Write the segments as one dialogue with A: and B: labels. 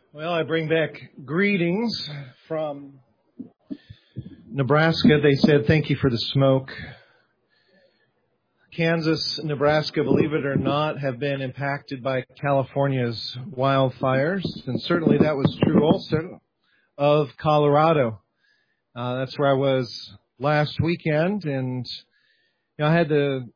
A: Well, I bring back greetings from Nebraska. They said, thank you for the smoke. Kansas, Nebraska, believe it or not, have been impacted by California's wildfires. And certainly that was true also of Colorado. That's where I was last weekend. And I had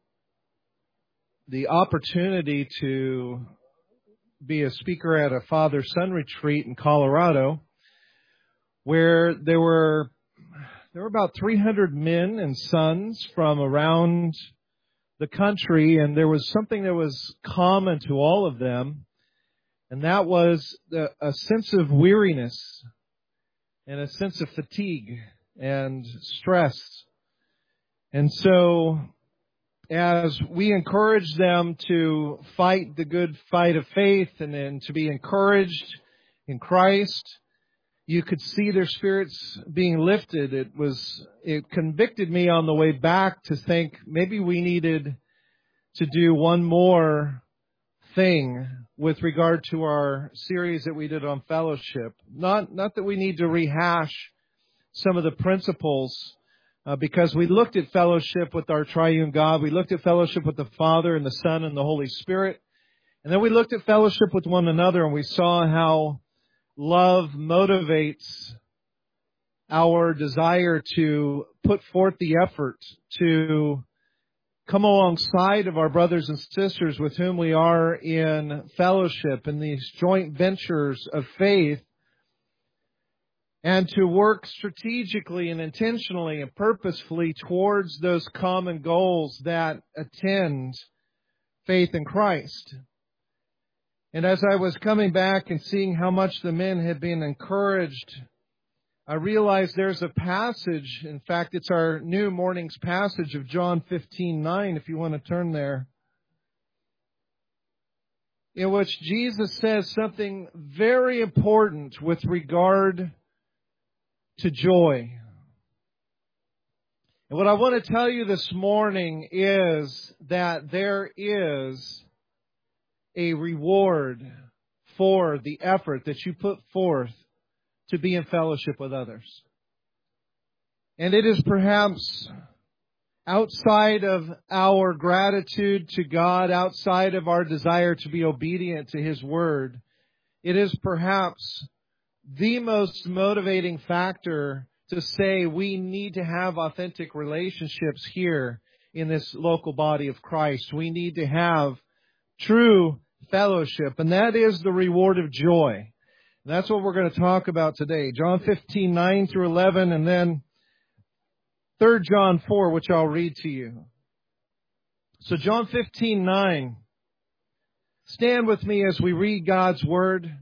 A: the opportunity to be a speaker at a father-son retreat in Colorado, where there were about 300 men and sons from around the country, and there was something that was common to all of them, and that was a sense of weariness and a sense of fatigue and stress. And so, as we encourage them to fight the good fight of faith and then to be encouraged in Christ, you could see their spirits being lifted. It convicted me on the way back to think maybe we needed to do one more thing with regard to our series that we did on fellowship. Not that we need to rehash some of the principles, because we looked at fellowship with our triune God. We looked at fellowship with the Father and the Son and the Holy Spirit. And then we looked at fellowship with one another, and we saw how love motivates our desire to put forth the effort to come alongside of our brothers and sisters with whom we are in fellowship in these joint ventures of faith, and to work strategically and intentionally and purposefully towards those common goals that attend faith in Christ. And as I was coming back and seeing how much the men had been encouraged, I realized there's a passage. In fact, it's our new morning's passage of John 15:9, if you want to turn there, in which Jesus says something very important with regard to joy. And what I want to tell you this morning is that there is a reward for the effort that you put forth to be in fellowship with others. And it is perhaps outside of our gratitude to God, outside of our desire to be obedient to His Word, it is perhaps the most motivating factor to say we need to have authentic relationships here in this local body of Christ. We need to have true fellowship, and that is the reward of joy. And that's what we're going to talk about today. John 15:9 through 11, and then 3 John 4, which I'll read to you. So John 15:9. Stand with me as we read God's Word.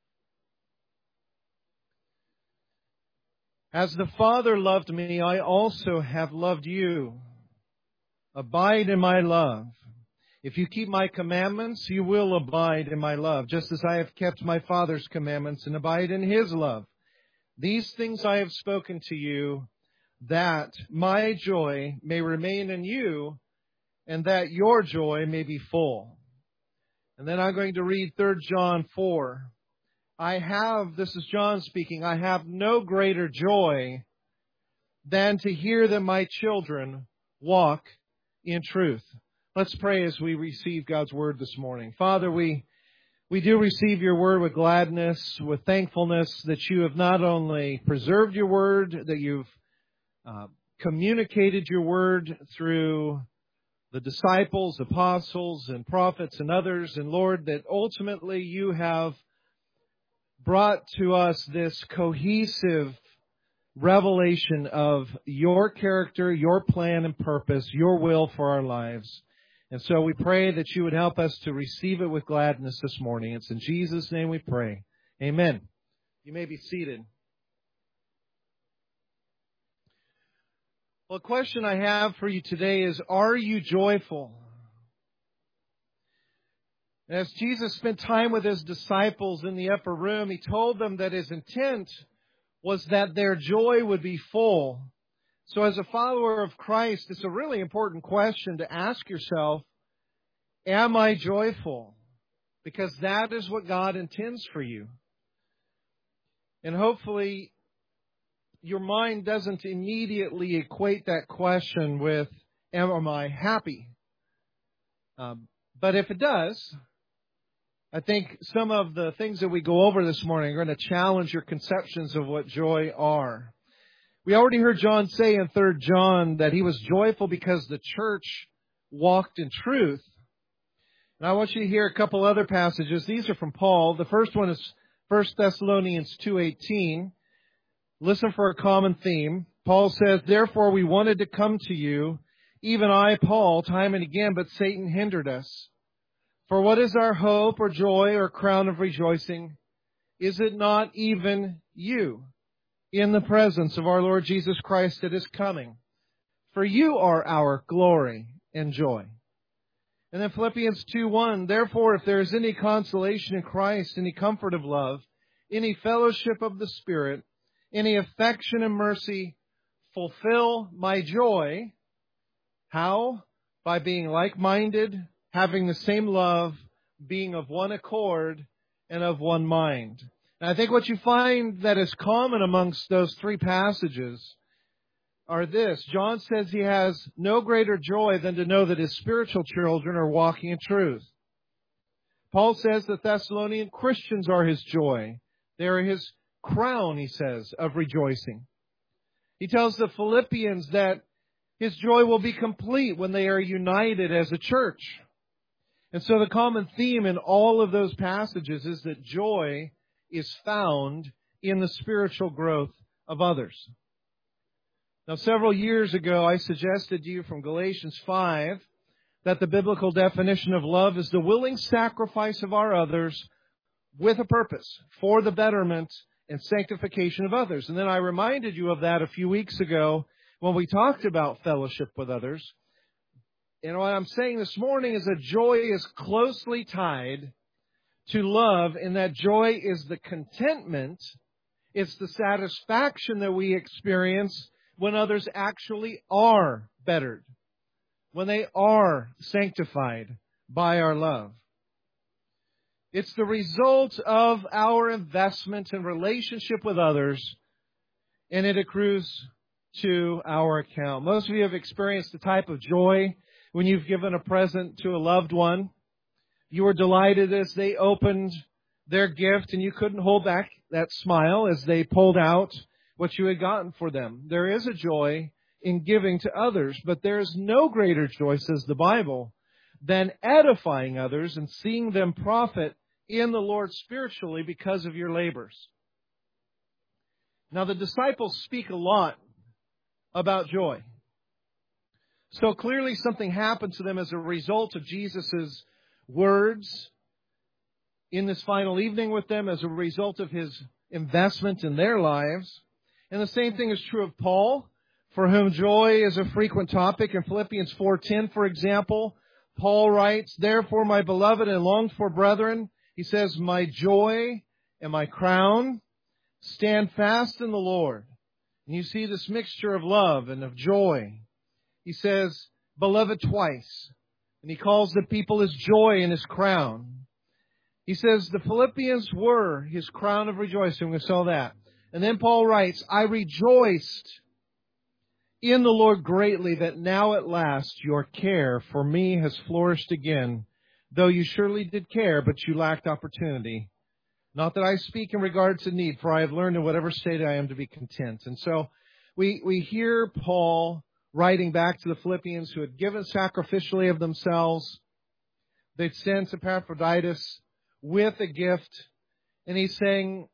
A: As the Father loved me, I also have loved you. Abide in my love. If you keep my commandments, you will abide in my love, just as I have kept my Father's commandments and abide in His love. These things I have spoken to you, that my joy may remain in you, and that your joy may be full. And then I'm going to read 3 John 4. This is John speaking, I have no greater joy than to hear that my children walk in truth. Let's pray as we receive God's Word this morning. Father, we do receive your Word with gladness, with thankfulness that you have not only preserved your Word, that you've communicated your Word through the disciples, apostles, and prophets and others, and Lord, that ultimately you have brought to us this cohesive revelation of your character, your plan and purpose, your will for our lives. And so we pray that you would help us to receive it with gladness this morning. It's in Jesus' name we pray. Amen. You may be seated. Well, the question I have for you today is, are you joyful? As Jesus spent time with His disciples in the upper room, He told them that His intent was that their joy would be full. So as a follower of Christ, it's a really important question to ask yourself, am I joyful? Because that is what God intends for you. And hopefully your mind doesn't immediately equate that question with, am I happy? But if it does, I think some of the things that we go over this morning are going to challenge your conceptions of what joy are. We already heard John say in 3 John that he was joyful because the church walked in truth. And I want you to hear a couple other passages. These are from Paul. The first one is 1 Thessalonians 2:18. Listen for a common theme. Paul says, "Therefore we wanted to come to you, even I, Paul, time and again, but Satan hindered us. For what is our hope or joy or crown of rejoicing? Is it not even you in the presence of our Lord Jesus Christ that is coming? For you are our glory and joy." And then Philippians 2:1, "Therefore, if there is any consolation in Christ, any comfort of love, any fellowship of the Spirit, any affection and mercy, fulfill my joy." How? By being like-minded, having the same love, being of one accord, and of one mind. And I think what you find that is common amongst those three passages are this. John says he has no greater joy than to know that his spiritual children are walking in truth. Paul says that Thessalonian Christians are his joy. They are his crown, he says, of rejoicing. He tells the Philippians that his joy will be complete when they are united as a church. And so the common theme in all of those passages is that joy is found in the spiritual growth of others. Now, several years ago, I suggested to you from Galatians 5 that the biblical definition of love is the willing sacrifice of our others with a purpose for the betterment and sanctification of others. And then I reminded you of that a few weeks ago when we talked about fellowship with others. And what I'm saying this morning is that joy is closely tied to love, and that joy is the contentment, it's the satisfaction that we experience when others actually are bettered, when they are sanctified by our love. It's the result of our investment in relationship with others, and it accrues to our account. Most of you have experienced the type of joy when you've given a present to a loved one. You were delighted as they opened their gift, and you couldn't hold back that smile as they pulled out what you had gotten for them. There is a joy in giving to others, but there is no greater joy, says the Bible, than edifying others and seeing them profit in the Lord spiritually because of your labors. Now, the disciples speak a lot about joy. So clearly something happened to them as a result of Jesus' words in this final evening with them, as a result of his investment in their lives. And the same thing is true of Paul, for whom joy is a frequent topic. In Philippians 4:10, for example, Paul writes, "Therefore, my beloved and longed for brethren," he says, "my joy and my crown, stand fast in the Lord." And you see this mixture of love and of joy. He says, "beloved," twice. And he calls the people his joy and his crown. He says the Philippians were his crown of rejoicing. We saw that. And then Paul writes, "I rejoiced in the Lord greatly that now at last your care for me has flourished again, though you surely did care, but you lacked opportunity. Not that I speak in regard to need, for I have learned in whatever state I am to be content." And so we hear Paul writing back to the Philippians who had given sacrificially of themselves. They'd sent Epaphroditus with a gift. And he's saying,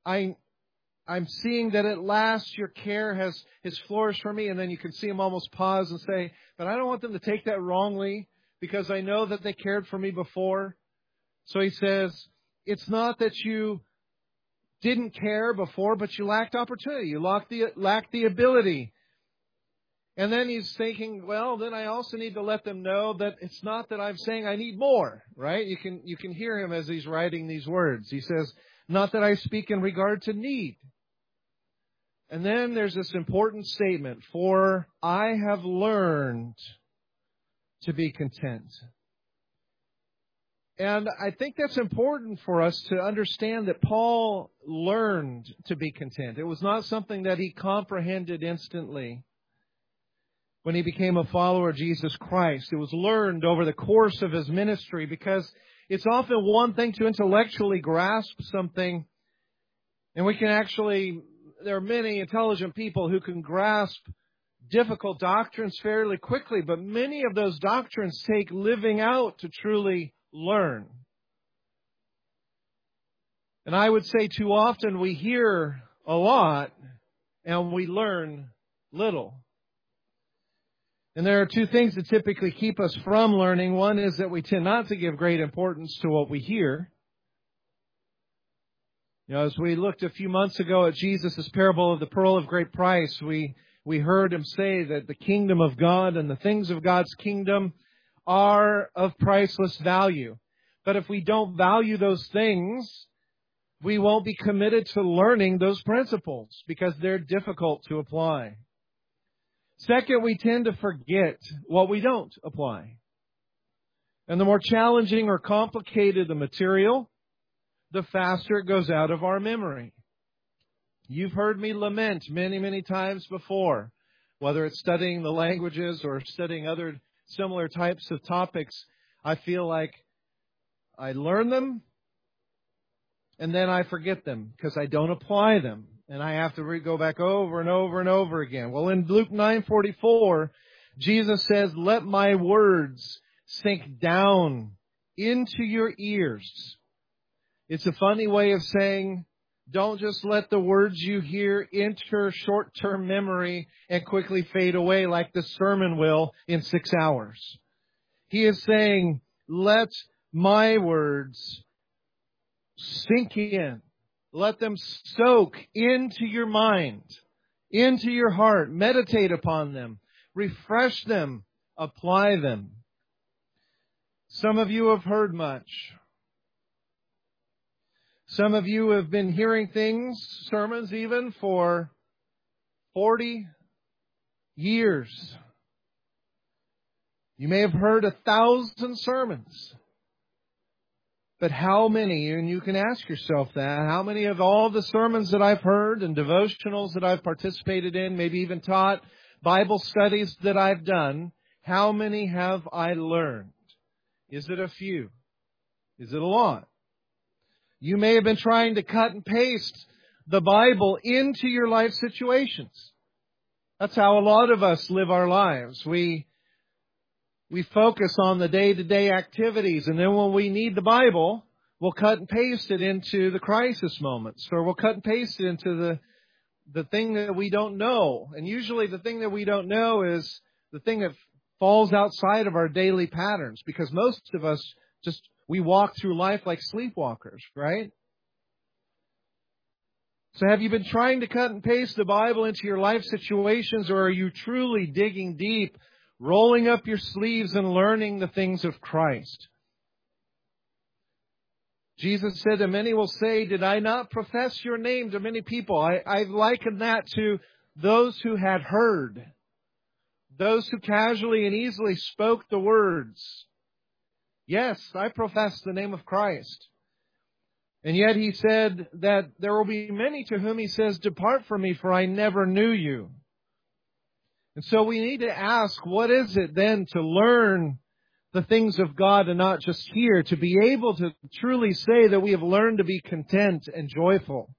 A: I'm seeing that at last your care has flourished for me. And then you can see him almost pause and say, but I don't want them to take that wrongly because I know that they cared for me before. So he says, it's not that you didn't care before, but you lacked opportunity. You lacked the ability. And then he's thinking, well, then I also need to let them know that it's not that I'm saying I need more, right? You can hear him as he's writing these words. He says, not that I speak in regard to need. And then there's this important statement, for I have learned to be content. And I think that's important for us to understand that Paul learned to be content. It was not something that he comprehended instantly when he became a follower of Jesus Christ. It was learned over the course of his ministry, because it's often one thing to intellectually grasp something, and there are many intelligent people who can grasp difficult doctrines fairly quickly, but many of those doctrines take living out to truly learn. And I would say too often we hear a lot and we learn little. And there are two things that typically keep us from learning. One is that we tend not to give great importance to what we hear. As we looked a few months ago at Jesus' parable of the pearl of great price, we heard him say that the kingdom of God and the things of God's kingdom are of priceless value. But if we don't value those things, we won't be committed to learning those principles because they're difficult to apply. Second, we tend to forget what we don't apply. And the more challenging or complicated the material, the faster it goes out of our memory. You've heard me lament many, many times before, whether it's studying the languages or studying other similar types of topics. I feel like I learn them and then I forget them because I don't apply them. And I have to go back over and over and over again. Well, in Luke 9:44, Jesus says, "Let my words sink down into your ears." It's a funny way of saying, don't just let the words you hear enter short-term memory and quickly fade away like the sermon will in 6 hours. He is saying, let my words sink in. Let them soak into your mind, into your heart. Meditate upon them. Refresh them. Apply them. Some of you have heard much. Some of you have been hearing sermons even for 40 years. You may have heard 1,000 sermons. But how many, and you can ask yourself that, how many of all the sermons that I've heard and devotionals that I've participated in, maybe even taught, Bible studies that I've done, how many have I learned? Is it a few? Is it a lot? You may have been trying to cut and paste the Bible into your life situations. That's how a lot of us live our lives. We focus on the day-to-day activities, and then when we need the Bible, we'll cut and paste it into the crisis moments, or we'll cut and paste it into the thing that we don't know. And usually the thing that we don't know is the thing that falls outside of our daily patterns, because most of us we walk through life like sleepwalkers, right? So have you been trying to cut and paste the Bible into your life situations, or are you truly digging deep, rolling up your sleeves and learning the things of Christ? Jesus said, and many will say, did I not profess your name to many people? I liken that to those who had heard, those who casually and easily spoke the words. Yes, I profess the name of Christ. And yet he said that there will be many to whom he says, depart from me, for I never knew you. And so we need to ask, what is it then to learn the things of God and not just hear, to be able to truly say that we have learned to be content and joyful?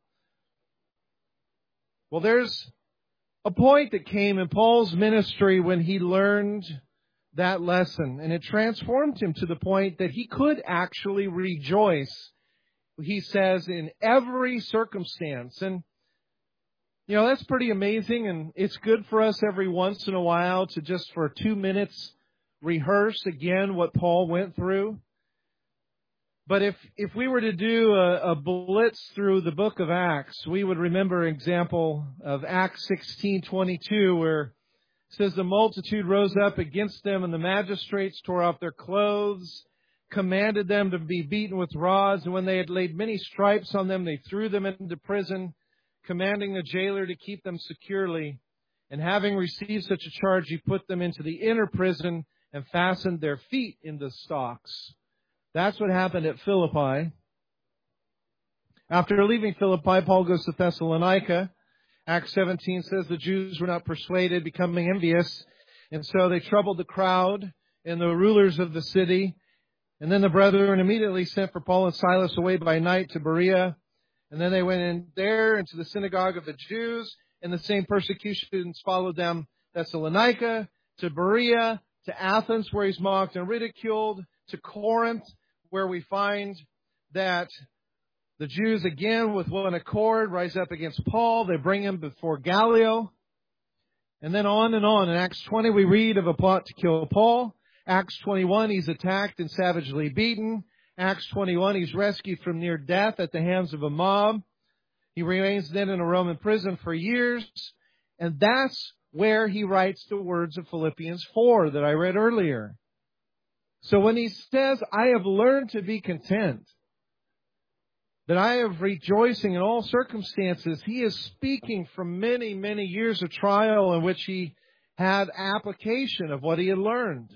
A: Well, there's a point that came in Paul's ministry when he learned that lesson, and it transformed him to the point that he could actually rejoice, he says, in every circumstance. And that's pretty amazing, and it's good for us every once in a while to just for 2 minutes rehearse again what Paul went through. But if we were to do a blitz through the book of Acts, we would remember an example of Acts 16:22, where it says, the multitude rose up against them, and the magistrates tore off their clothes, commanded them to be beaten with rods, and when they had laid many stripes on them, they threw them into prison, commanding the jailer to keep them securely. And having received such a charge, he put them into the inner prison and fastened their feet in the stocks. That's what happened at Philippi. After leaving Philippi, Paul goes to Thessalonica. Acts 17 says the Jews were not persuaded, becoming envious, and so they troubled the crowd and the rulers of the city. And then the brethren immediately sent for Paul and Silas away by night to Berea. And then they went in there into the synagogue of the Jews, and the same persecutions followed them. Thessalonica, to Berea, to Athens, where he's mocked and ridiculed, to Corinth, where we find that the Jews again with one accord rise up against Paul. They bring him before Gallio. And then on and on. In Acts 20 we read of a plot to kill Paul. Acts 21 he's attacked and savagely beaten. Acts 21 he's rescued from near death at the hands of a mob. He remains then in a Roman prison for years. And that's where he writes the words of Philippians 4 that I read earlier. So when he says, I have learned to be content, that I have rejoicing in all circumstances, he is speaking from many, many years of trial in which he had application of what he had learned.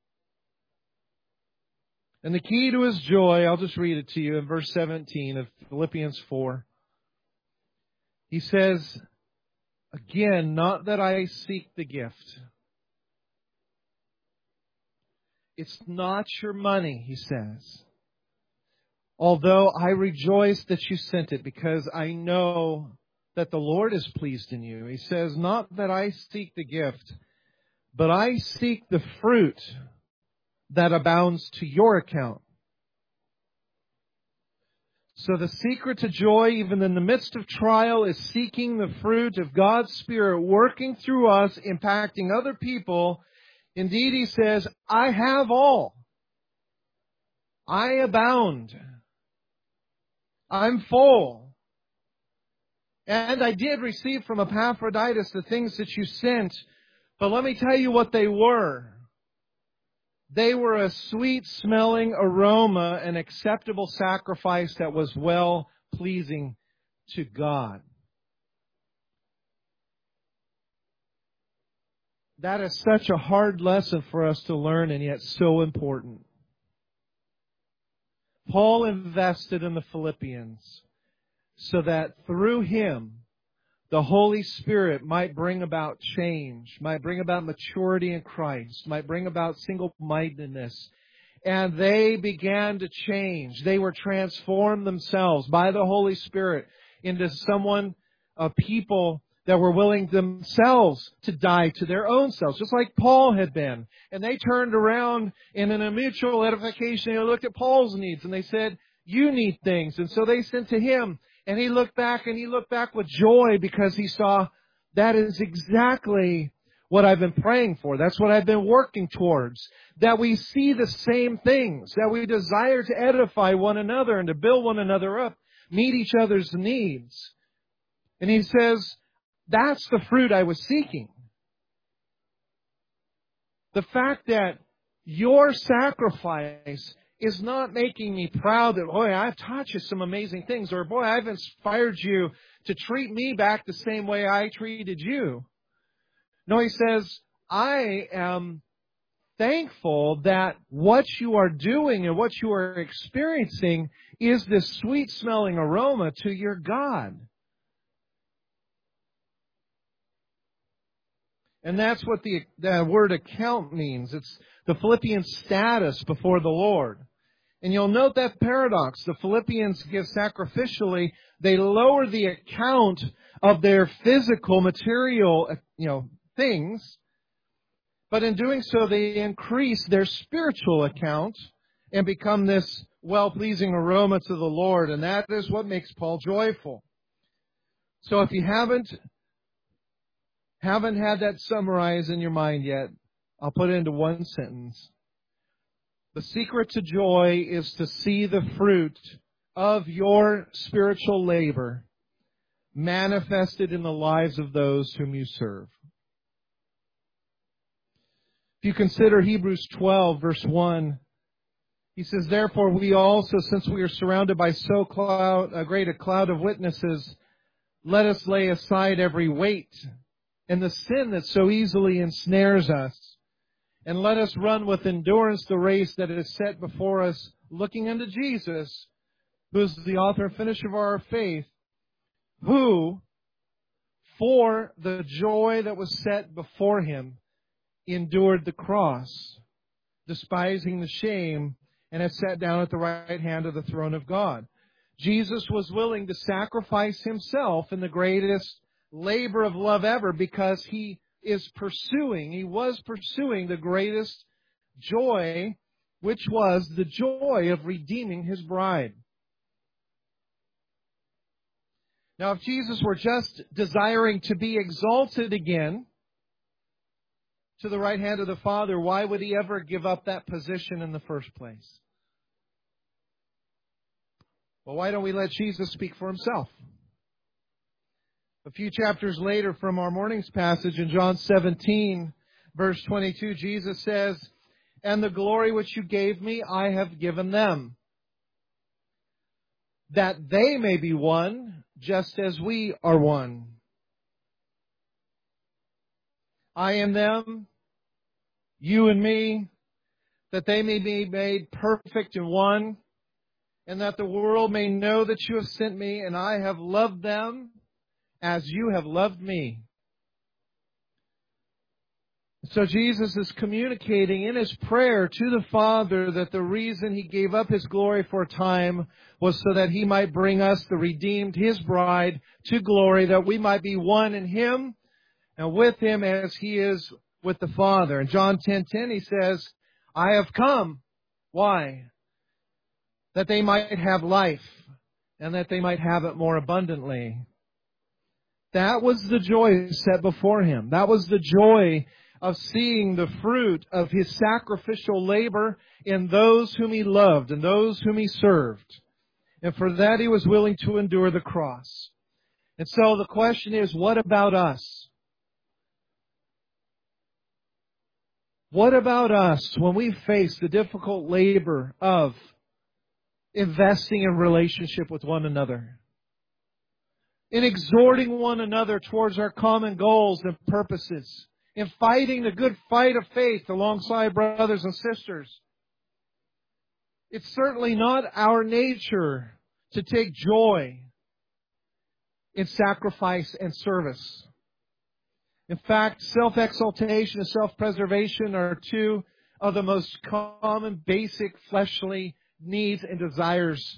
A: And the key to his joy, I'll just read it to you in verse 17 of Philippians 4. He says, again, not that I seek the gift. It's not your money, he says. Although I rejoice that you sent it because I know that the Lord is pleased in you. He says, not that I seek the gift, but I seek the fruit that abounds to your account. So the secret to joy, even in the midst of trial, is seeking the fruit of God's Spirit working through us, impacting other people. Indeed, he says, I have all. I abound. I'm full. And I did receive from Epaphroditus the things that you sent. But let me tell you what they were. They were a sweet-smelling aroma, an acceptable sacrifice that was well-pleasing to God. That is such a hard lesson for us to learn, and yet so important. Paul invested in the Philippians so that through him, the Holy Spirit might bring about change, might bring about maturity in Christ, might bring about single-mindedness. And they began to change. They were transformed themselves by the Holy Spirit into a people that were willing themselves to die to their own selves, just like Paul had been. And they turned around and in a mutual edification, they looked at Paul's needs and they said, you need things. And so they sent to him. And he looked back with joy because he saw that is exactly what I've been praying for. That's what I've been working towards. That we see the same things. That we desire to edify one another and to build one another up. Meet each other's needs. And he says, that's the fruit I was seeking. The fact that your sacrifice is not making me proud that, boy, I've taught you some amazing things, or boy, I've inspired you to treat me back the same way I treated you. No, he says, I am thankful that what you are doing and what you are experiencing is this sweet-smelling aroma to your God. And that's what the word account means. It's the Philippian status before the Lord. And you'll note that paradox. The Philippians give sacrificially. They lower the account of their physical, material, things. But in doing so, they increase their spiritual account and become this well-pleasing aroma to the Lord. And that is what makes Paul joyful. So if you haven't had that summarized in your mind yet, I'll put it into one sentence. The secret to joy is to see the fruit of your spiritual labor manifested in the lives of those whom you serve. If you consider Hebrews 12, verse 1, he says, therefore we also, since we are surrounded by so great a cloud of witnesses, let us lay aside every weight and the sin that so easily ensnares us. And let us run with endurance the race that is set before us, looking unto Jesus, who is the author and finisher of our faith, who, for the joy that was set before him, endured the cross, despising the shame, and has sat down at the right hand of the throne of God. Jesus was willing to sacrifice himself in the greatest labor of love ever because he was pursuing the greatest joy, which was the joy of redeeming his bride. Now, if Jesus were just desiring to be exalted again to the right hand of the Father, why would he ever give up that position in the first place? Well, why don't we let Jesus speak for himself? A few chapters later from our morning's passage in John 17, verse 22, Jesus says, "And the glory which you gave me, I have given them, that they may be one, just as we are one. I and them, you and me, that they may be made perfect in one, and that the world may know that you have sent me, and I have loved them as you have loved me." So Jesus is communicating in his prayer to the Father that the reason he gave up his glory for a time was so that he might bring us, the redeemed, his bride, to glory, that we might be one in him and with him as he is with the Father. In John 10:10 he says, "I have come." Why? That they might have life and that they might have it more abundantly. That was the joy set before him. That was the joy of seeing the fruit of his sacrificial labor in those whom he loved and those whom he served. And for that he was willing to endure the cross. And so the question is, what about us? What about us when we face the difficult labor of investing in relationship with one another? In exhorting one another towards our common goals and purposes? In fighting the good fight of faith alongside brothers and sisters? It's certainly not our nature to take joy in sacrifice and service. In fact, self-exaltation and self-preservation are two of the most common, basic, fleshly needs and desires.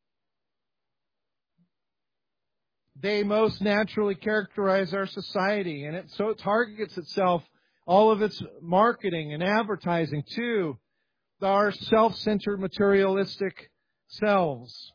A: They most naturally characterize our society, and so it targets itself, all of its marketing and advertising, to our self-centered, materialistic selves.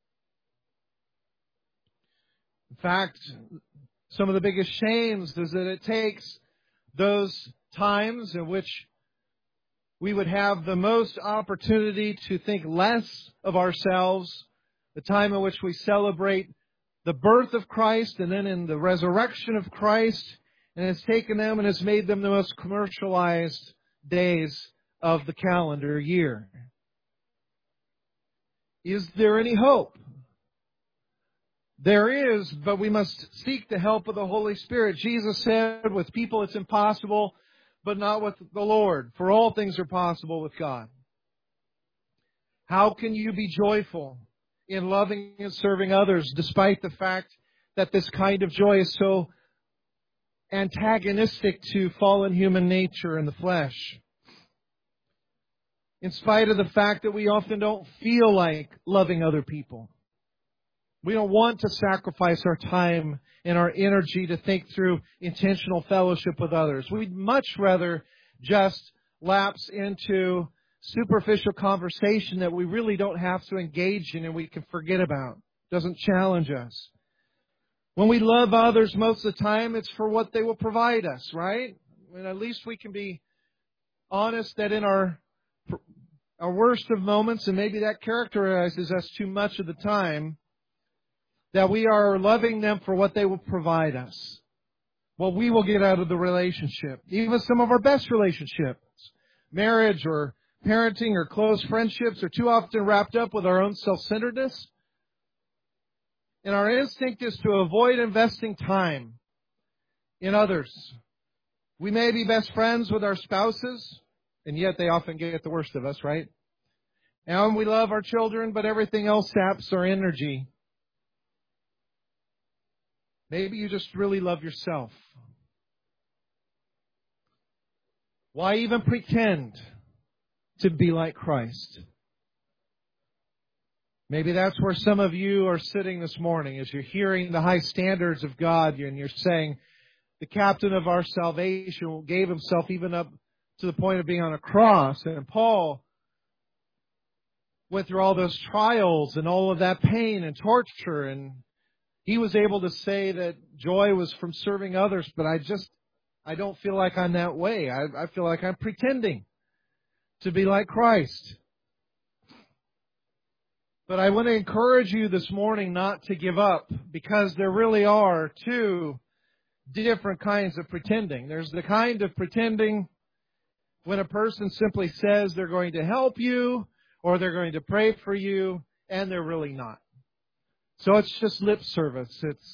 A: In fact, some of the biggest shames is that it takes those times in which we would have the most opportunity to think less of ourselves, the time in which we celebrate the birth of Christ and then in the resurrection of Christ, and it's taken them and has made them the most commercialized days of the calendar year. Is there any hope? There is, but we must seek the help of the Holy Spirit. Jesus said, with people it's impossible, but not with the Lord, for all things are possible with God. How can you be joyful in loving and serving others, despite the fact that this kind of joy is so antagonistic to fallen human nature in the flesh? In spite of the fact that we often don't feel like loving other people. We don't want to sacrifice our time and our energy to think through intentional fellowship with others. We'd much rather just lapse into superficial conversation that we really don't have to engage in and we can forget about. Doesn't challenge us. When we love others, most of the time it's for what they will provide us, right? And at least we can be honest that in our worst of moments, and maybe that characterizes us too much of the time, that we are loving them for what they will provide us, what we will get out of the relationship. Even some of our best relationships, marriage or parenting or close friendships, are too often wrapped up with our own self-centeredness. And our instinct is to avoid investing time in others. We may be best friends with our spouses, and yet they often get the worst of us, right? And we love our children, but everything else saps our energy. Maybe you just really love yourself. Why even pretend to be like Christ? Maybe that's where some of you are sitting this morning as you're hearing the high standards of God and you're saying, the captain of our salvation gave himself even up to the point of being on a cross. And Paul went through all those trials and all of that pain and torture, and he was able to say that joy was from serving others, but I don't feel like I'm that way. I feel like I'm pretending to be like Christ. But I want to encourage you this morning not to give up, because there really are two different kinds of pretending. There's the kind of pretending when a person simply says they're going to help you or they're going to pray for you, and they're really not. So it's just lip service.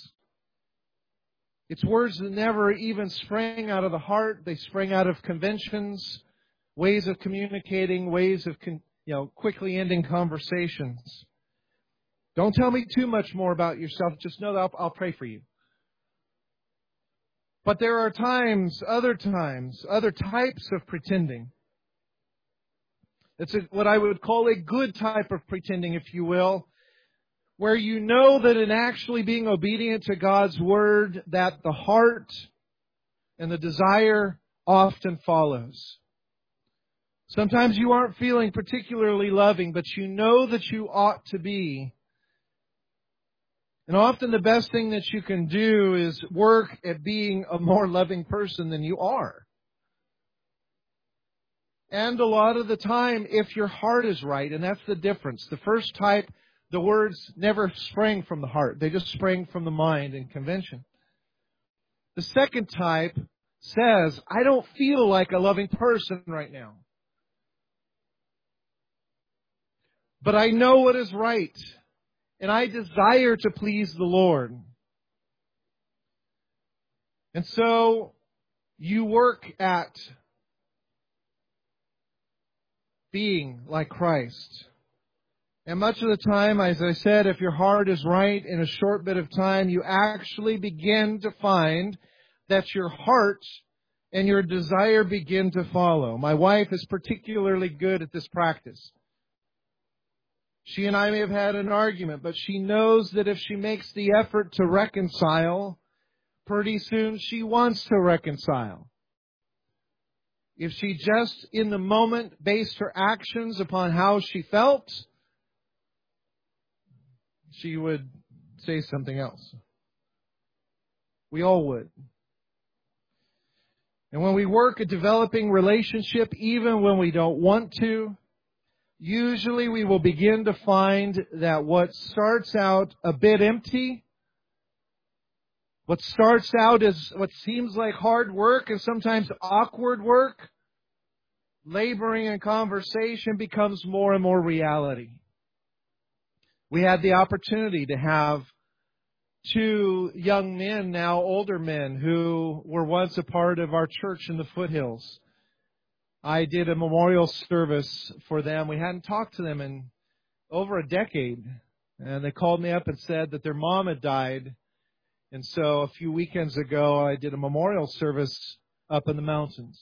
A: It's words that never even sprang out of the heart. They sprang out of conventions, ways of communicating, ways of quickly ending conversations. Don't tell me too much more about yourself. Just know that I'll pray for you. But there are other types of pretending. It's what I would call a good type of pretending, if you will, where you know that in actually being obedient to God's Word, that the heart and the desire often follows. Sometimes you aren't feeling particularly loving, but you know that you ought to be. And often the best thing that you can do is work at being a more loving person than you are. And a lot of the time, if your heart is right, and that's the difference. The first type, the words never sprang from the heart. They just sprang from the mind and convention. The second type says, I don't feel like a loving person right now, but I know what is right, and I desire to please the Lord. And so you work at being like Christ. And much of the time, as I said, if your heart is right, in a short bit of time, you actually begin to find that your heart and your desire begin to follow. My wife is particularly good at this practice. She and I may have had an argument, but she knows that if she makes the effort to reconcile, pretty soon she wants to reconcile. If she just in the moment based her actions upon how she felt, she would say something else. We all would. And when we work at developing relationship, even when we don't want to, usually we will begin to find that what starts out a bit empty, what starts out as what seems like hard work and sometimes awkward work, laboring in conversation becomes more and more reality. We had the opportunity to have two young men, now older men, who were once a part of our church in the foothills. I did a memorial service for them. We hadn't talked to them in over a decade. And they called me up and said that their mom had died. And so a few weekends ago, I did a memorial service up in the mountains.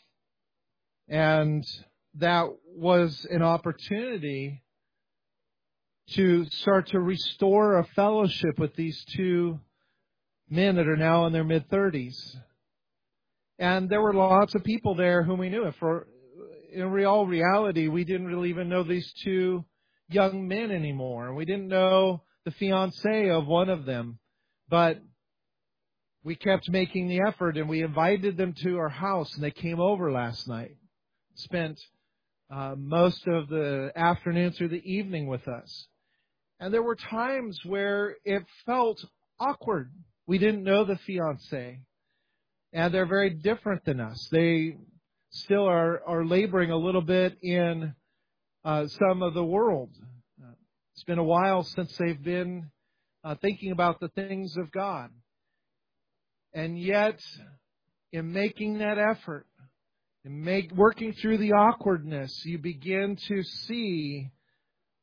A: And that was an opportunity to start to restore a fellowship with these two men that are now in their mid-30s. And there were lots of people there whom we knew. In all reality, we didn't really even know these two young men anymore. We didn't know the fiancé of one of them. But we kept making the effort, and we invited them to our house, and they came over last night. Spent most of the afternoon through the evening with us. And there were times where it felt awkward. We didn't know the fiancé. And they're very different than us. They still are laboring a little bit in some of the world. It's been a while since they've been thinking about the things of God. And yet, in making that effort, in working through the awkwardness, you begin to see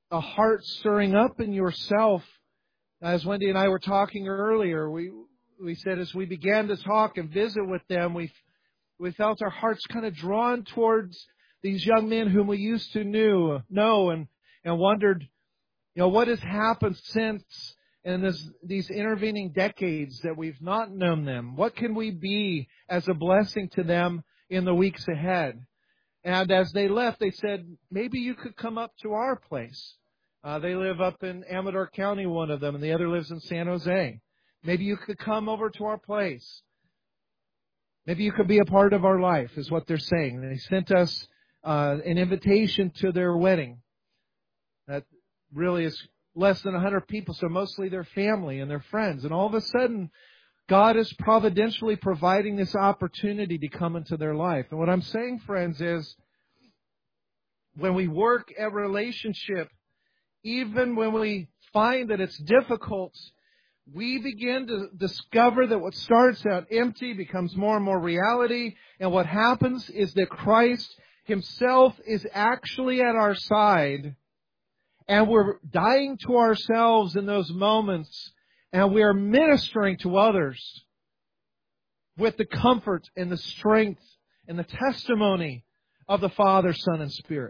A: a heart stirring up in yourself. As Wendy and I were talking earlier, we said as we began to talk and visit with them, we felt our hearts kind of drawn towards these young men whom we used to know and wondered, what has happened since in these intervening decades that we've not known them? What can we be as a blessing to them in the weeks ahead? And as they left, they said, maybe you could come up to our place. They live up in Amador County, one of them, and the other lives in San Jose. Maybe you could come over to our place. Maybe you could be a part of our life, is what they're saying. And they sent us an invitation to their wedding. That really is less than 100 people, so mostly their family and their friends. And all of a sudden, God is providentially providing this opportunity to come into their life. And what I'm saying, friends, is when we work at relationship, even when we find that it's difficult, we begin to discover that what starts out empty becomes more and more reality. And what happens is that Christ Himself is actually at our side. And we're dying to ourselves in those moments. And we are ministering to others with the comfort and the strength and the testimony of the Father, Son, and Spirit.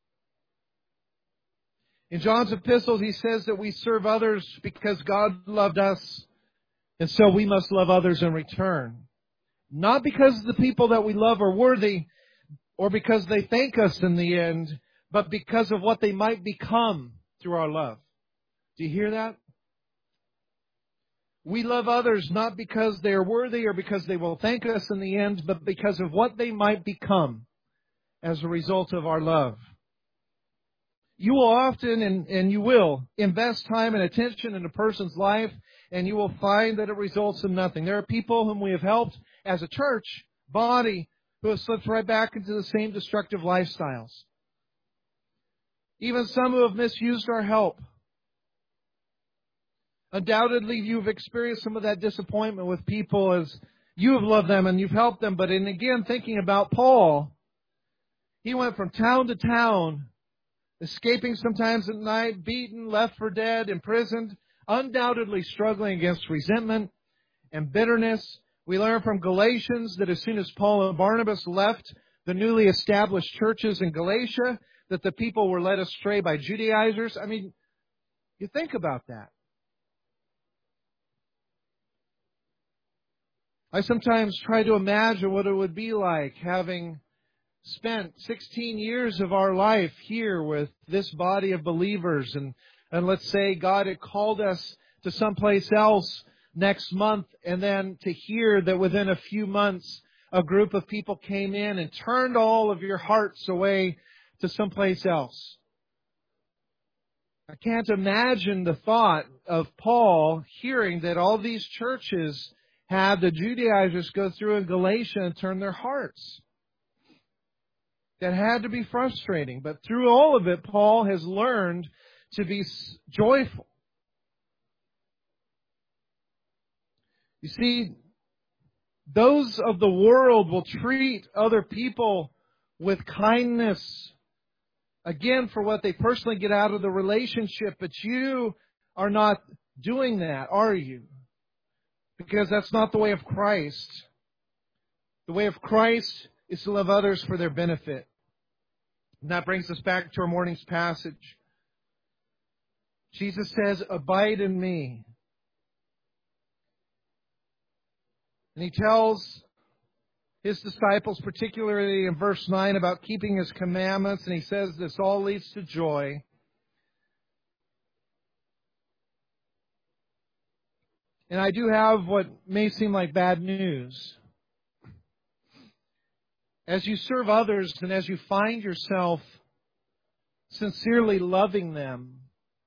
A: In John's epistles, he says that we serve others because God loved us, and so we must love others in return. Not because the people that we love are worthy, or because they thank us in the end, but because of what they might become through our love. Do you hear that? We love others not because they are worthy or because they will thank us in the end, but because of what they might become as a result of our love. You will often, and you will, invest time and attention in a person's life, and you will find that it results in nothing. There are people whom we have helped as a church body who have slipped right back into the same destructive lifestyles. Even some who have misused our help. Undoubtedly, you've experienced some of that disappointment with people as you have loved them and you've helped them. But again, thinking about Paul, he went from town to town, escaping sometimes at night, beaten, left for dead, imprisoned, undoubtedly struggling against resentment and bitterness. We learn from Galatians that as soon as Paul and Barnabas left the newly established churches in Galatia, that the people were led astray by Judaizers. I mean, you think about that. I sometimes try to imagine what it would be like having spent 16 years of our life here with this body of believers, and let's say God had called us to someplace else next month, and then to hear that within a few months a group of people came in and turned all of your hearts away to someplace else. I can't imagine the thought of Paul hearing that all these churches had the Judaizers go through in Galatia and turn their hearts. That had to be frustrating. But through all of it, Paul has learned to be joyful. You see, those of the world will treat other people with kindness, again, for what they personally get out of the relationship. But you are not doing that, are you? Because that's not the way of Christ. The way of Christ is to love others for their benefit. And that brings us back to our morning's passage. Jesus says, "Abide in me." And He tells His disciples, particularly in verse 9, about keeping His commandments. And He says this all leads to joy. And I do have what may seem like bad news. As you serve others and as you find yourself sincerely loving them,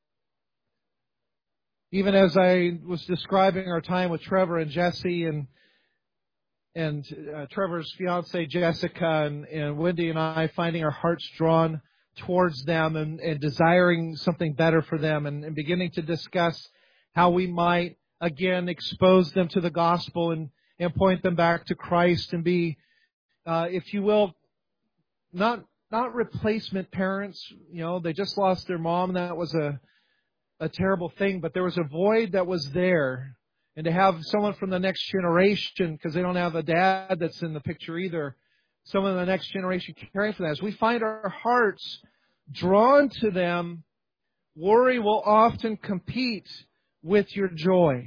A: even as I was describing our time with Trevor and Jesse and Trevor's fiancée Jessica and Wendy and I, finding our hearts drawn towards them and desiring something better for them and beginning to discuss how we might again expose them to the gospel and point them back to Christ and be, if you will, not not replacement parents. You know, they just lost their mom, and that was a terrible thing. But there was a void that was there. And to have someone from the next generation, because they don't have a dad that's in the picture either, someone in the next generation caring for that. As we find our hearts drawn to them, worry will often compete with your joy.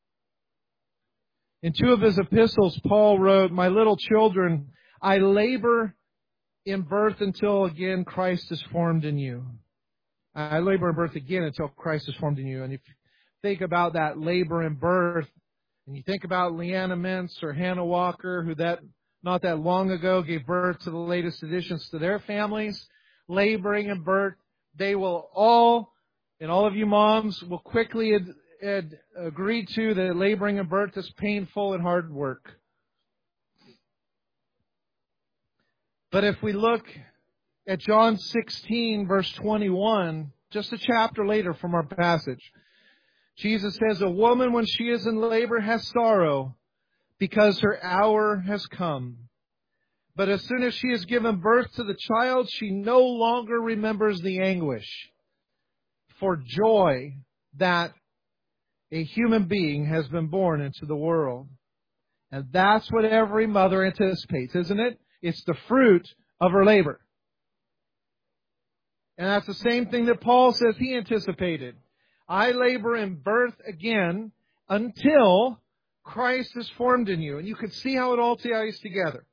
A: In 2 of his epistles, Paul wrote, "My little children, I labor in birth until again Christ is formed in you." I labor in birth again until Christ is formed in you. And if you think about that labor in birth, and you think about Leanna Mintz or Hannah Walker, who not that long ago gave birth to the latest additions to their families, laboring in birth, they will all, and all of you moms will quickly agree to that laboring in birth is painful and hard work. But if we look at John 16, verse 21, just a chapter later from our passage, Jesus says, "A woman, when she is in labor, has sorrow, because her hour has come. But as soon as she has given birth to the child, she no longer remembers the anguish for joy that a human being has been born into the world." And that's what every mother anticipates, isn't it? It's the fruit of her labor. And that's the same thing that Paul says he anticipated. I labor in birth again until Christ is formed in you. And you can see how it all ties together.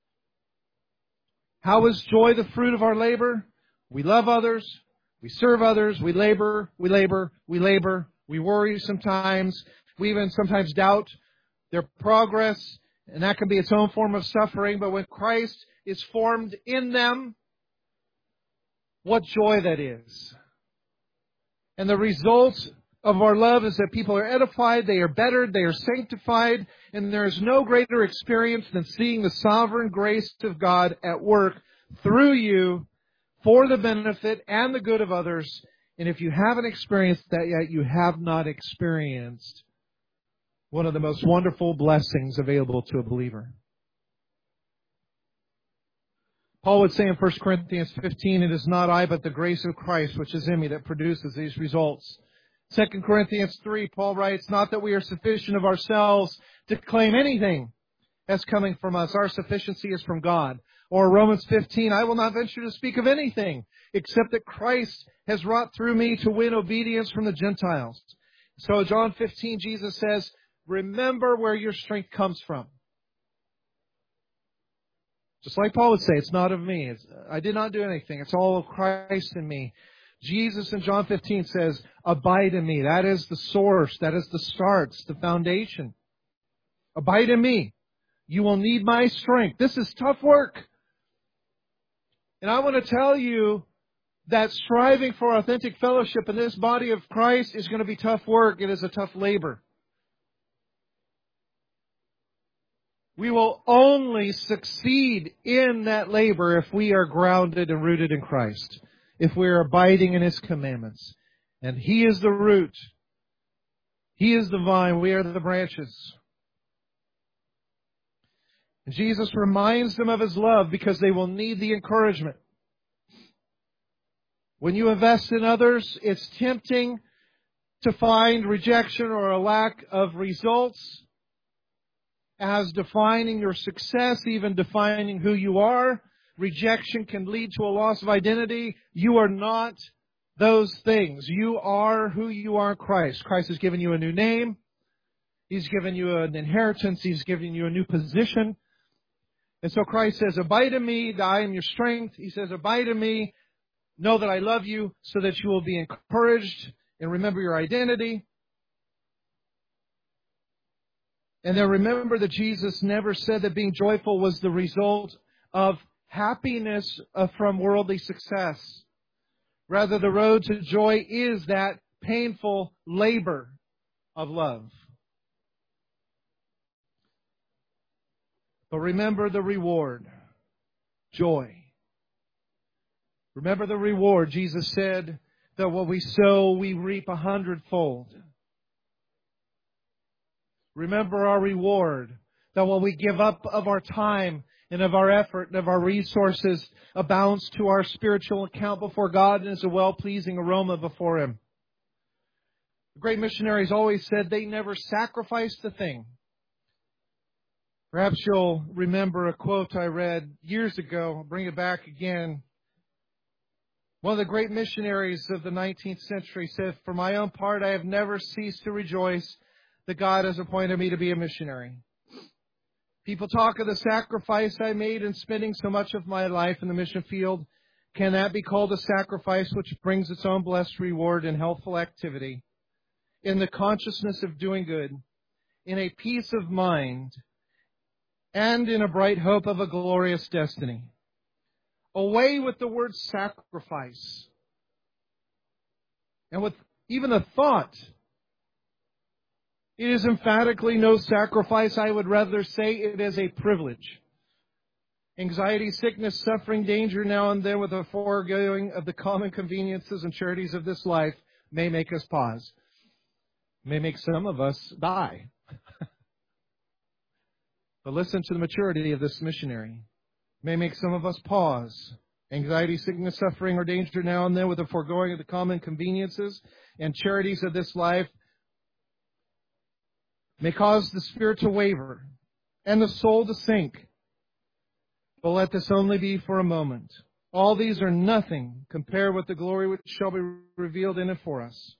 A: How is joy the fruit of our labor? We love others. We serve others. We labor. We labor. We labor. We worry sometimes. We even sometimes doubt their progress. And that can be its own form of suffering. But when Christ is formed in them, what joy that is. And the result of our love is that people are edified, they are bettered, they are sanctified, and there is no greater experience than seeing the sovereign grace of God at work through you for the benefit and the good of others. And if you haven't experienced that yet, you have not experienced one of the most wonderful blessings available to a believer. Paul would say in 1 Corinthians 15, "It is not I, but the grace of Christ which is in me that produces these results." 2 Corinthians 3, Paul writes, "Not that we are sufficient of ourselves to claim anything as coming from us. Our sufficiency is from God." Or Romans 15, "I will not venture to speak of anything except that Christ has wrought through me to win obedience from the Gentiles." So John 15, Jesus says, remember where your strength comes from. Just like Paul would say, it's not of me. I did not do anything. It's all of Christ in me. Jesus in John 15 says, abide in me. That is the source. That is the start, the foundation. Abide in me. You will need my strength. This is tough work. And I want to tell you that striving for authentic fellowship in this body of Christ is going to be tough work. It is a tough labor. We will only succeed in that labor if we are grounded and rooted in Christ, if we are abiding in His commandments. And He is the root. He is the vine. We are the branches. And Jesus reminds them of His love because they will need the encouragement. When you invest in others, it's tempting to find rejection or a lack of results as defining your success, even defining who you are. Rejection can lead to a loss of identity. You are not those things. You are who you are in Christ. Christ has given you a new name. He's given you an inheritance. He's given you a new position. And so Christ says, abide in me, that I am your strength. He says, abide in me, know that I love you, so that you will be encouraged and remember your identity. And then remember that Jesus never said that being joyful was the result of happiness from worldly success. Rather, the road to joy is that painful labor of love. But remember the reward, joy. Remember the reward. Jesus said that what we sow, we reap 100-fold. Remember our reward, that what we give up of our time and of our effort and of our resources abounds to our spiritual account before God and is a well-pleasing aroma before Him. The great missionaries always said they never sacrificed a thing. Perhaps you'll remember a quote I read years ago. I'll bring it back again. One of the great missionaries of the 19th century said, "For my own part, I have never ceased to rejoice that God has appointed me to be a missionary. People talk of the sacrifice I made in spending so much of my life in the mission field. Can that be called a sacrifice which brings its own blessed reward in healthful activity, in the consciousness of doing good, in a peace of mind, and in a bright hope of a glorious destiny?" Away with the word sacrifice. And with even the thought, it is emphatically no sacrifice. I would rather say it is a privilege. Anxiety, sickness, suffering, danger now and then with the foregoing of the common conveniences and charities of this life may make us pause. May make some of us die. But listen to the maturity of this missionary. May make some of us pause. Anxiety, sickness, suffering, or danger now and then with the foregoing of the common conveniences and charities of this life may cause the spirit to waver and the soul to sink. But let this only be for a moment. All these are nothing compared with the glory which shall be revealed in it for us.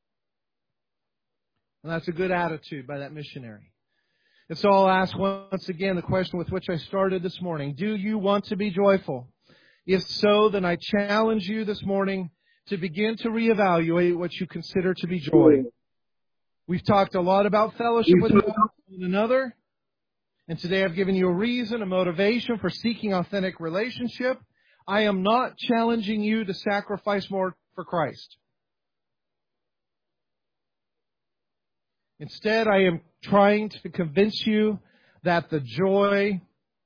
A: And that's a good attitude by that missionary. And so I'll ask once again the question with which I started this morning. Do you want to be joyful? If so, then I challenge you this morning to begin to reevaluate what you consider to be joy. We've talked a lot about fellowship with one another. And today I've given you a reason, a motivation for seeking authentic relationship. I am not challenging you to sacrifice more for Christ. Instead, I am trying to convince you that the joy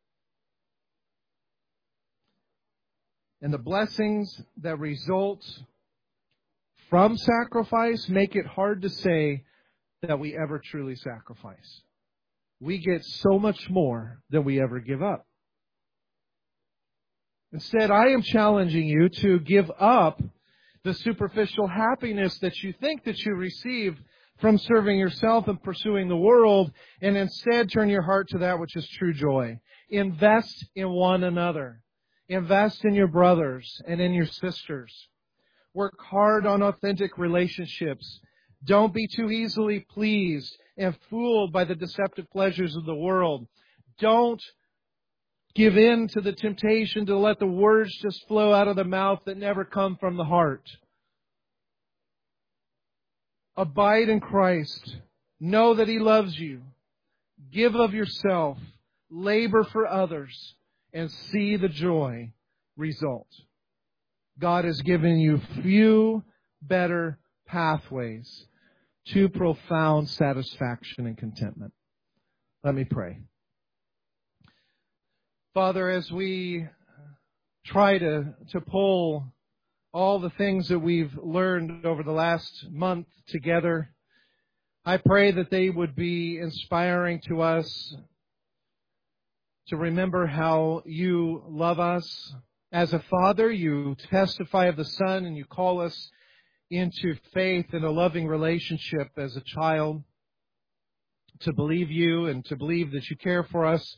A: and the blessings that result from sacrifice make it hard to say that we ever truly sacrifice. We get so much more than we ever give up. Instead, I am challenging you to give up the superficial happiness that you think that you receive from serving yourself and pursuing the world, and instead turn your heart to that which is true joy. Invest in one another. Invest in your brothers and in your sisters. Work hard on authentic relationships. Don't be too easily pleased and fooled by the deceptive pleasures of the world. Don't give in to the temptation to let the words just flow out of the mouth that never come from the heart. Abide in Christ. Know that He loves you. Give of yourself. Labor for others. And see the joy result. God has given you few better pathways to profound satisfaction and contentment. Let me pray. Father, as we try to pull all the things that we've learned over the last month together, I pray that they would be inspiring to us to remember how you love us. As a Father, you testify of the Son and you call us into faith and a loving relationship as a child, to believe you and to believe that you care for us.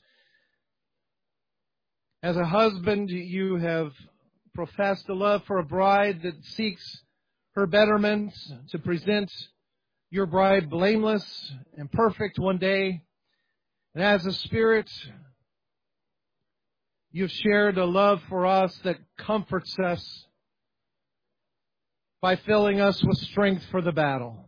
A: As a husband, you have professed a love for a bride that seeks her betterment, to present your bride blameless and perfect one day. And as a Spirit, you've shared a love for us that comforts us by filling us with strength for the battle.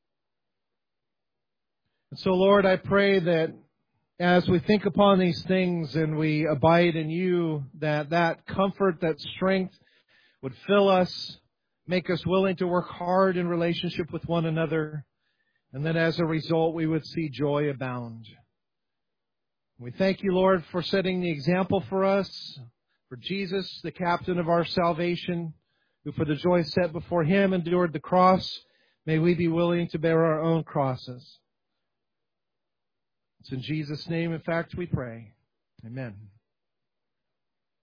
A: And so, Lord, I pray that as we think upon these things and we abide in you, that comfort, that strength would fill us, make us willing to work hard in relationship with one another, and that as a result we would see joy abound. We thank you, Lord, for setting the example for us, for Jesus, the captain of our salvation, who for the joy set before Him endured the cross. May we be willing to bear our own crosses. It's in Jesus' name, in fact, we pray. Amen.